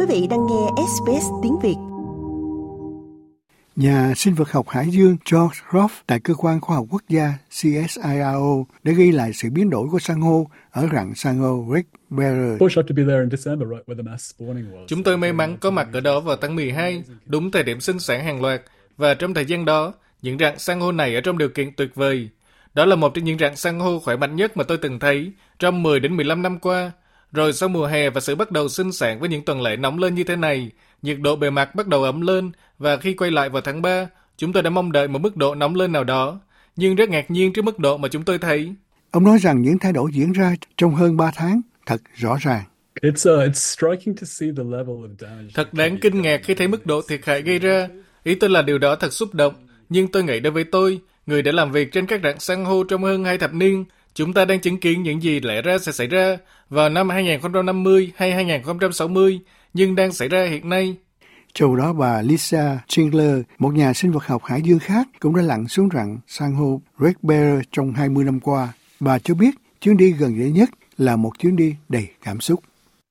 vị đang nghe SBS tiếng Việt. Nhà sinh vật học Hải dương George Roth tại Cơ quan Khoa học Quốc gia CSIRO đã ghi lại sự biến đổi của san hô ở rặng san hô Great Barrier. Chúng tôi may mắn có mặt ở đó vào tháng 12, đúng thời điểm sinh sản hàng loạt, và trong thời gian đó, những rặng san hô này ở trong điều kiện tuyệt vời. Đó là một trong những rặng san hô khỏe mạnh nhất mà tôi từng thấy trong 10 đến 15 năm qua. Rồi sau mùa hè và sự bắt đầu sinh sản với những tuần lễ nóng lên như thế này, nhiệt độ bề mặt bắt đầu ấm lên, và khi quay lại vào tháng 3, chúng tôi đã mong đợi một mức độ nóng lên nào đó, nhưng rất ngạc nhiên trước mức độ mà chúng tôi thấy. Ông nói rằng những thay đổi diễn ra trong hơn 3 tháng thật rõ ràng. Thật đáng kinh ngạc khi thấy mức độ thiệt hại gây ra. Ý tôi là điều đó thật xúc động, nhưng tôi nghĩ đối với tôi, người đã làm việc trên các rặng san hô trong hơn 2 thập niên, chúng ta đang chứng kiến những gì lẽ ra sẽ xảy ra vào năm 2050 hay 2060, nhưng đang xảy ra hiện nay. Trong đó bà Lisa Schindler, một nhà sinh vật học hải dương khác, cũng đã lặn xuống rặng san hô Great Barrier trong 20 năm qua. Bà cho biết chuyến đi gần đây nhất là một chuyến đi đầy cảm xúc.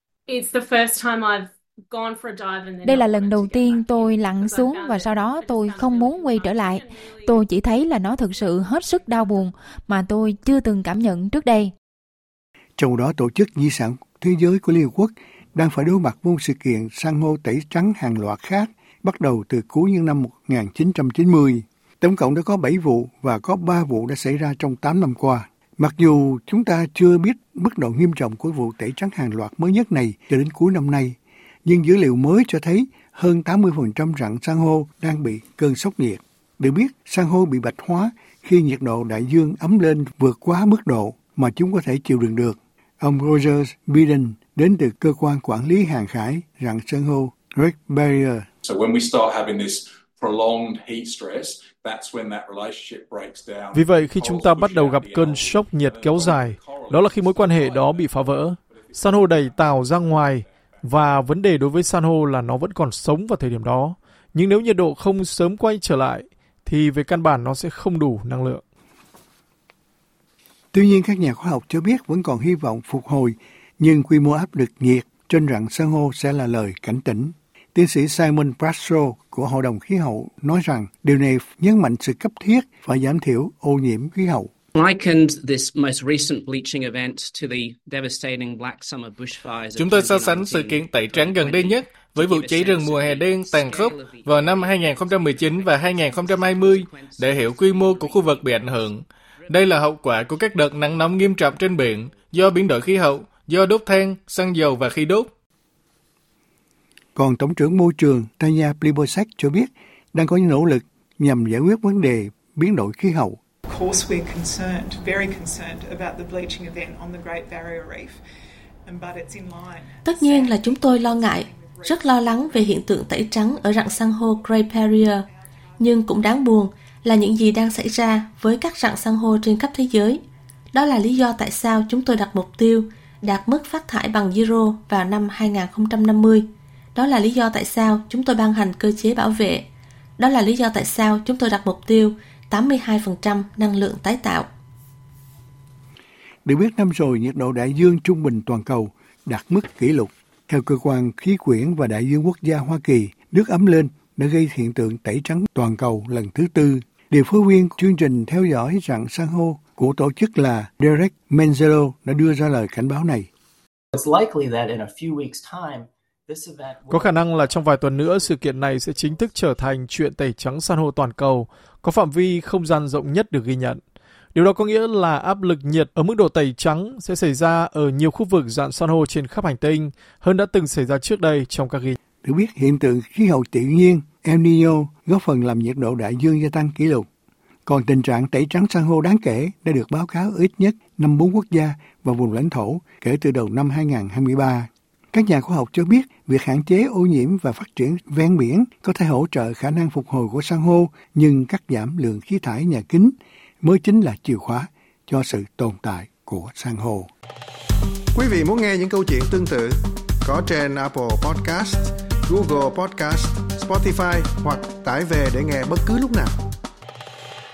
Đây là lần đầu tiên tôi lặn xuống và sau đó tôi không muốn quay trở lại. Tôi chỉ thấy là nó thực sự hết sức đau buồn mà tôi chưa từng cảm nhận trước đây. Trong đó, Tổ chức Di sản Thế giới của Liên Hợp Quốc đang phải đối mặt với một sự kiện san hô tẩy trắng hàng loạt khác bắt đầu từ cuối những năm 1990. Tổng cộng đã có 7 vụ và có 3 vụ đã xảy ra trong 8 năm qua. Mặc dù chúng ta chưa biết mức độ nghiêm trọng của vụ tẩy trắng hàng loạt mới nhất này cho đến cuối năm nay, nhưng dữ liệu mới cho thấy hơn 80% rặng san hô đang bị cơn sốc nhiệt. Được biết, san hô bị bạch hóa khi nhiệt độ đại dương ấm lên vượt quá mức độ mà chúng có thể chịu đựng được. Ông Roger Biden đến từ cơ quan quản lý hàng hải rặng san hô Great Barrier. Vì vậy, khi chúng ta bắt đầu gặp cơn sốc nhiệt kéo dài, đó là khi mối quan hệ đó bị phá vỡ. San hô đẩy tàu ra ngoài, và vấn đề đối với san hô là nó vẫn còn sống vào thời điểm đó. Nhưng nếu nhiệt độ không sớm quay trở lại, thì về căn bản nó sẽ không đủ năng lượng. Tuy nhiên, các nhà khoa học cho biết vẫn còn hy vọng phục hồi, nhưng quy mô áp lực nhiệt trên rặng san hô sẽ là lời cảnh tỉnh. Tiến sĩ Simon Brasco của Hội đồng Khí hậu nói rằng điều này nhấn mạnh sự cấp thiết phải giảm thiểu ô nhiễm khí hậu. Chúng tôi so sánh sự kiện tẩy trắng gần đây nhất với vụ cháy rừng mùa hè đen tàn khốc vào năm 2019 và 2020 để hiểu quy mô của khu vực bị ảnh hưởng. Đây là hậu quả của các đợt nắng nóng nghiêm trọng trên biển do biến đổi khí hậu, do đốt than, xăng dầu và khí đốt. Còn Tổng trưởng Môi trường Tanya Plibersek cho biết đang có những nỗ lực nhằm giải quyết vấn đề biến đổi khí hậu. Tất nhiên là chúng tôi lo ngại, rất lo lắng về hiện tượng tẩy trắng ở rặng san hô Great Barrier. Nhưng cũng đáng buồn là những gì đang xảy ra với các rặng san hô trên khắp thế giới. Đó là lý do tại sao chúng tôi đặt mục tiêu đạt mức phát thải bằng zero vào năm 2050. Đó là lý do tại sao chúng tôi ban hành cơ chế bảo vệ. Đó là lý do tại sao chúng tôi đặt mục tiêu 82% năng lượng tái tạo. Được biết năm rồi, nhiệt độ đại dương trung bình toàn cầu đạt mức kỷ lục. Theo Cơ quan Khí quyển và Đại dương Quốc gia Hoa Kỳ, nước ấm lên đã gây hiện tượng tẩy trắng toàn cầu lần thứ 4. Điều phối viên chương trình theo dõi rặng san hô của tổ chức là Derek Menzelo đã đưa ra lời cảnh báo này. Có khả năng là trong vài tuần nữa, sự kiện này sẽ chính thức trở thành chuyện tẩy trắng san hô toàn cầu, có phạm vi không gian rộng nhất được ghi nhận. Điều đó có nghĩa là áp lực nhiệt ở mức độ tẩy trắng sẽ xảy ra ở nhiều khu vực rạn san hô trên khắp hành tinh hơn đã từng xảy ra trước đây trong các ghi nhận. Được biết, hiện tượng khí hậu tự nhiên El Niño góp phần làm nhiệt độ đại dương gia tăng kỷ lục. Còn tình trạng tẩy trắng san hô đáng kể đã được báo cáo ở ít nhất 54 quốc gia và vùng lãnh thổ kể từ đầu năm 2023. Các nhà khoa học cho biết việc hạn chế ô nhiễm và phát triển ven biển có thể hỗ trợ khả năng phục hồi của san hô, nhưng cắt giảm lượng khí thải nhà kính mới chính là chìa khóa cho sự tồn tại của san hô. Quý vị muốn nghe những câu chuyện tương tự có trên Apple Podcast, Google Podcast, Spotify hoặc tải về để nghe bất cứ lúc nào.